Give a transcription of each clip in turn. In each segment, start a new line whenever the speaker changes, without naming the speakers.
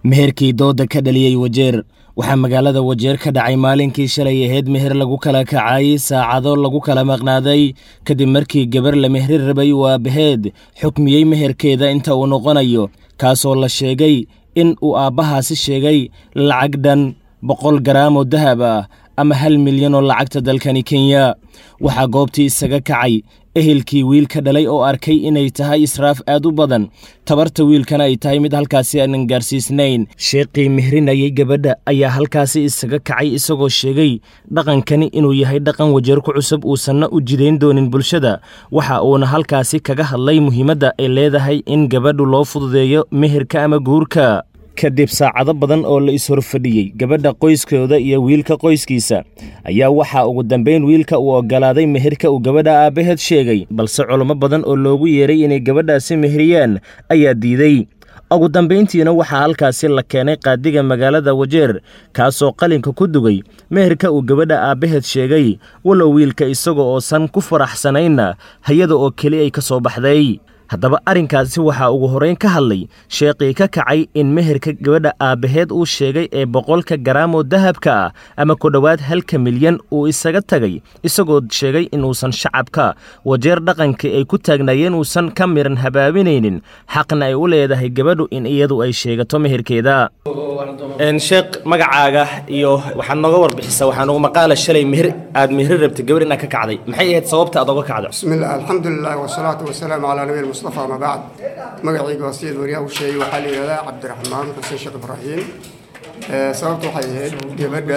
meherkii dooda ka dhaliyay Wajeer waxaa magaalada Wajeer ka dhacay maalinkii shalay ahayd meher lagu kala kacay saacado lagu kala maqnaaday kadib markii gabar la mehri rabay waa baheed xukmiyay meherkeeda inta uu noqonayo kaasoo la sheegay in uu aabbahaasi sheegay lacag dhan 100 garaam oo dahab ah ama 1 milyan oo lacagta dalkani Kenya waxaa goobtii isaga kacay ehelkii wiilka dhalay oo arkay inay tahay israaf aad u badan tabarta wiilkana ay tahay mid halkaasi aan gaarsiisnayn sheeqii mehrinayay gabadha ayaa halkaasi isaga kacay isagoo sheegay dhaqankani inuu yahay dhaqan Wajeer ku cusub uu sanna u jideyn doonin bulshada waxa uuna halkaasi kaga hadlay muhiimadda ay leedahay in gabadhu loo fududeeyo meherka ama guurka kadib saacado badan oo la ishorfadhiyay gabadha qoyskooda iyo wiilka qoyskiisa ayaa waxa ugu dambeyn wiilka uu ogolaaday meherka uu gabadha aabaheed sheegay balse culimo badan oo loogu yeeray inay gabadhaasi meheriyaan ayaa diiday ugu dambeyntiina waxaa halkaasi la keenay qaadiga magaalada Wajeer kaasoo qalinka ku dugay meherka uu gabadha aabaheed sheegay walow wiilka isagoo oo san ku faraxsanayna hay'ada oo kali ay ka soo baxday haddaba arrinkaasi waxaa ugu horeyn ka hadlay sheeqii ka kacay in meherka gabadha aabaheed uu sheegay ee 100 garaam oo dahabka ah ama ku dhawaad 1 milyan uu isaga tagay isagoo sheegay inuusan shacabka Wajeer dhaqankii ay ku taagnaayeen uusan ka miran habaabinaynin xaqna ay u leedahay gabadhu in iyadu ay sheegato meherkeeda sheeq magacaaga iyo waxaan nooga warbixisaa waxaan ugu maqaala shalay meher aad mehri rabtay gabar inaad ka kacday maxay ahayd sababta aad uga kacday
bismillaah alxamdulillaah wasalaatu wasalaamu calaa nabiyil mustafa ma bacd magacayga wasiid wariyaa u sheegay waxaa la yiraahdaa cabdiraxmaan xuseen sheekh ibraahim sababtu waxay ahayd gabadha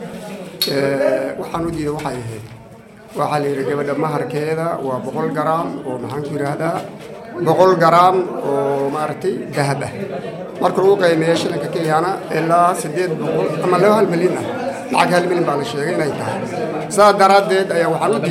waxaan u diiday waxay ahayd waxaa la yiraahdaa gabadha maharkeeda waa 100 garaam oo maxaan ku yiraahdaa 100 garaam oo maartay dahab ah marka uu qiimeeyo shilinka Kenya ilaa 800 ama 2 milyan lacag 1 milyan baa la sheegay inay tahay saadaradeed ayaa waxaan u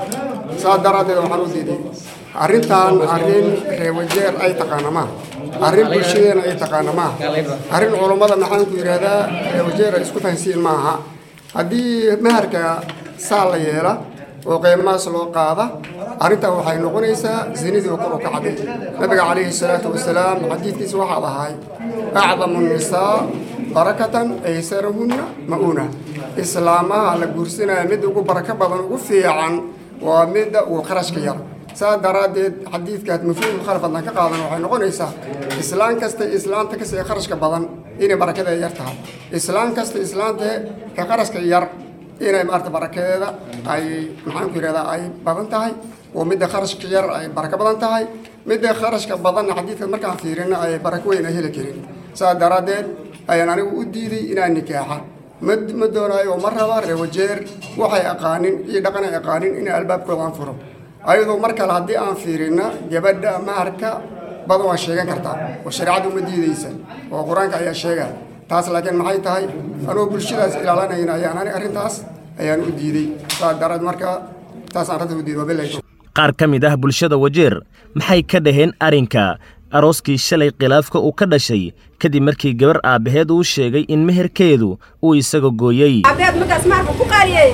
diiday arrintan arrin Wajeer ay taqaanama arrin bulshadeena ay taqaanama arrin culimada maxaan ku yiraahdaa Wajeer isku fahansiin maaha haddii meherka saal la yeela oo qiimahaas loo qaada arrinta waxay noqonaysaa zinadii oo kor u kacday nabiga calayhi salaatu wasalaam xadiidkiisa waxa ahay acdamu nisaa barakatan aysarahunna mauna islaamaha la guursanaya mid ugu baraka badan ugu fiican waa mid uu qarashka yar saadaradeed xadiidkaas mafhuum khalafadna ka qaadan waxay noqonaysaa islaan kasta islaanta ka sii qarashka badan inay barakada yar tahay islaan kasta islaanta ka qarashka yar inay maarta barakadeeda ay maxaan ku yiraahdaa ay badan tahay oo mid qarashka yar ay baraka badan tahay mid qarashka badan xadiidka markaan fiirino ay baraka weyn ay heli karin saadaradeed ayaan anigu u diiday inaan nikaaxa ma doonayo mar raba Wajeer waxay aqaanin iyo dhaqan ay aqaanin in albaabkooda aan furo ayadoo mar kale haddii aan fiirino gabadha maharka badan waa sheegan kartaa oo shariicadu ma diidaysa oo quraanka ayaa sheegay taas laakiin maxay tahay anoo bulshadaas ilaalinayna ayaan arrintaas ayaan u diiday saadaraad marka taas aan rabta u diido bilaay
qaar ka mid ah bulshada Wajeer maxay ka dhaheen arrinka arooskii shalay khilaafka uu ka dhashay kadib markii gabar aabaheed uu sheegay in meherkeedu uu isaga gooyay
aabaheed markaas maharka ku qaariyay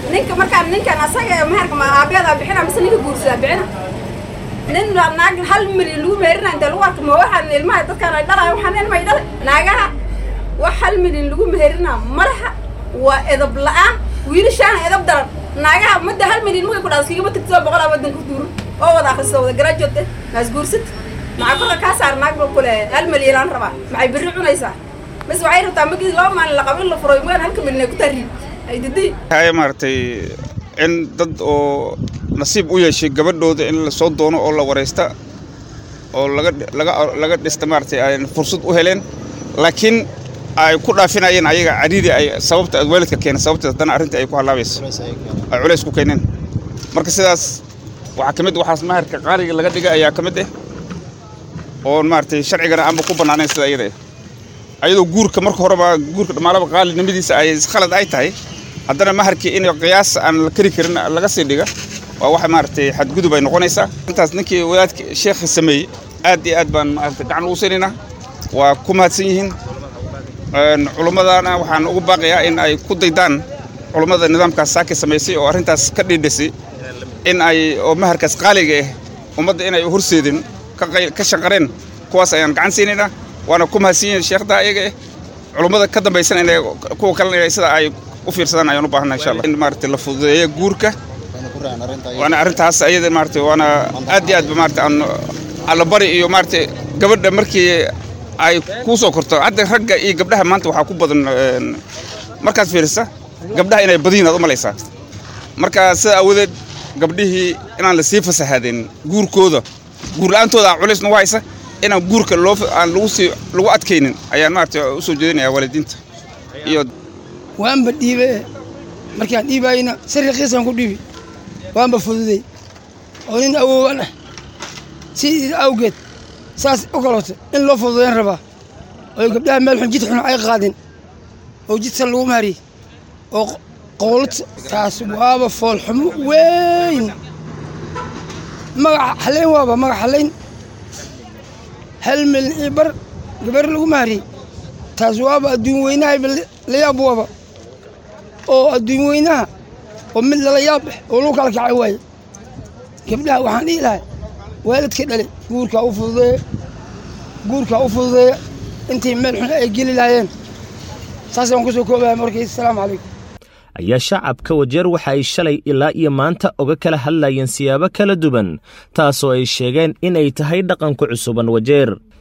ninkan asaga meherka ma aabaheed bixina mise ninka guursadaa bixina nin naag 1 milyan lagu meherina inta lagu arko ma waxaan ilmaha dadkan ay dhalayaan waxaan ilmaha dhalay naagaha wax 1 milyan lagu meherina malaha waa edab la'aan wiilashaan edab daran naagaha muddo 1 milyan markay ku dhaaskiga tagto 100 wadan ku duuro oo wada akhriso wada garaajote maas guursad macquulka ka saar naag buu kule 1 milyan aan rabaa maxay biri cunaysaa bas waxay rabtaa magii loo maalin la qabin la furay waan 1 milyan ku tariid ay didii
hay martay in dad oo nasiib u yeeshay gabadhooda in la soo doono oo la wareysta oo laga dhista martay ay fursad u heleen laakiin ay ku dhaafinayeen ayaga cariiri ay sababta waalidka keenay sababta tan arrinta ay ku halaabayso ay culays ku keeneen marka sidaas waxa kamid waxaas maharka qaaliga laga dhigay ayaa kamid oo martay sharciga aan ku banaanayn sida ayadoo guurka marka horeba guurka dhamaalaba qaalinimadiisa ay khalad ay tahay haddana maharkii in qiyaas aan la kari karin laga sii dhiga waa waxa martay xadgudub ay noqonaysaa intaas ninkii wadaadka sheekh sameeyay aad iyo aad baan martay gacan u siinayna waa ku mahadsan yihiin culimadana waxaan ugu baaqayaa in ay ku daydaan culimada nidaamkaas saaki sameysay oo arrintaas ka dhidhisay in ay oo maharkaas qaaliga ummadda inay horseedin ka shaqareen kuwaas ayaan gacan siinayna waana ku mahadsan yihiin sheekhda ayaga culummada ka dambaysan inay kuwa kale inay sida ay u fiirsadaan ayaan u baahanahay insha Allah in maartay la fududeeyo guurka waana arintaas ayada maartay waana aad iyo aad maartay aan alla bari iyo maartay gabadha markii ay ku soo korto hadda ragga iyo gabdhaha maanta waxa ku badan markaas fiirsa gabdhaha inay badiyeen aad u malaysaa marka sida awadeed gabdhihii inaan la sii fasaxadin guurkooda guur la'aantooda culeysna waysa inaan guurka aan lagu adkaynin ayaan maartay u soo jeedinayaa waalidiinta iyo
waanba dhiibay markaan dhiibayna sariiqiisan ku dhiibi waanba fududay oo nin awoowan ah si awgeed saas u kaloota in loo fududeyn rabaa oo gabdhaha meel xun jid xun ay qaadin oo jidsan lagu maari oo qowlad taas waaba fool xumo weyn magac xaleyn waaba magac xaleyn hal mil ibar gabar lagu maari taas waaba adduun weynaha la yaab waaba oo adduun weynaha oo mid la yaab oo loo kala kacay waay gabdhaha waxaan dhihi lahaa waalidka dhalay guurka u fududeeya intii meel xun ay geli lahaayeen saasaan ku soo koobaya markii assalaamu calaykum
ayaa shacabka Wajeer waxa ay shalay ilaa iyo maanta uga kala hadlayeen siyaabo kala duwan taasoo ay sheegeen in ay tahay dhaqanka cusuban Wajeer